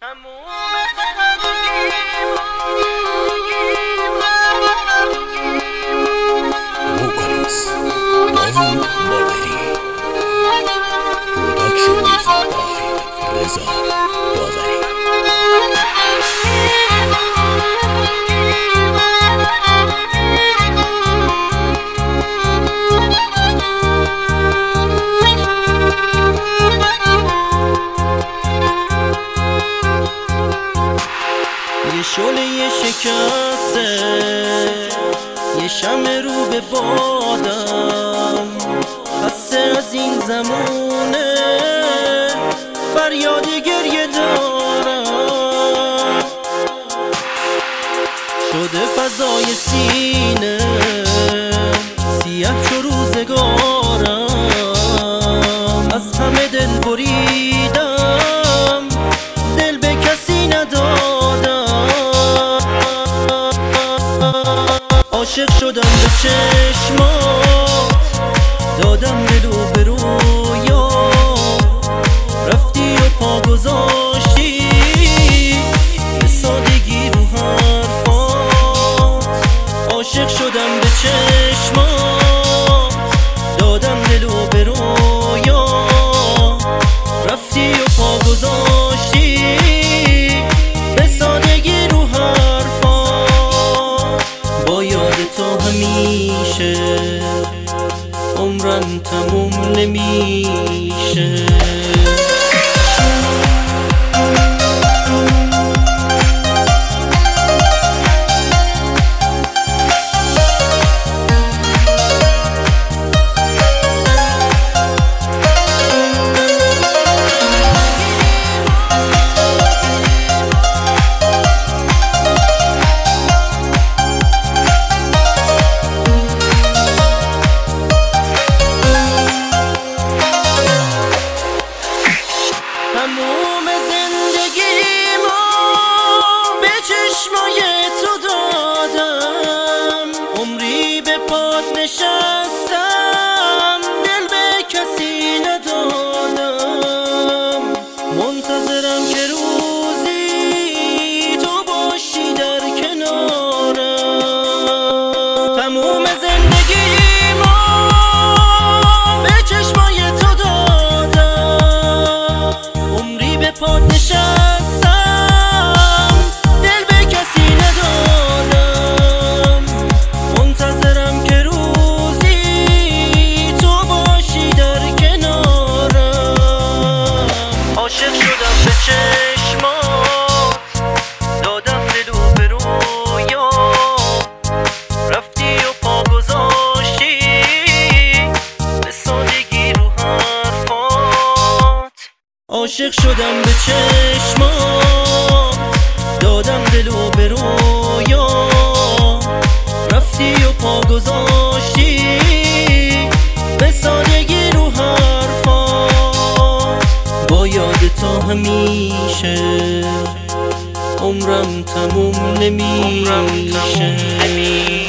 Vocalist Dawood Bagheri. Production music by Reza Bagheri. یه شعله شکسته، یه شمع رو به بادم، خسته از این زمونه فریاد گریه دارم. شده فضای سینه سیاه چو روزگارم، از همه دل بریدم، دل به کسی ندادم. عاشق شدم به چشمات، دادم دل و به رویا، رفتی و پا گذاشتی به سادگی رو حرفات. عاشق شدم به چشمات، دادم دل و به رویا، رفتی و پا گذاشتی به سادگی رو حرفات. با یاد تو همیشه عمرم تموم نمیشه. تموم زندگیمو به چشمای تو دادم، عمری به پات نشستم، دل به کسی ندادم. منتظرم که روزی تو باشی در کنارم. تموم زندگیمو به چشمای تو دادم، عمری به پات نشستم، دل به کسی ندادم. منتظرم که روزی تو باشی در کنارم. عاشق شدم به چشمات، دادم دل و به رویا، رفتی و پا گذاشتی به سادگی رو حرفات. عاشق شدم به چشمات، دادم دل و به رویا، رفتی و پا گذاشتی به سادگی رو حرفات. با یاد تو همیشه عمرم تموم نمیشه.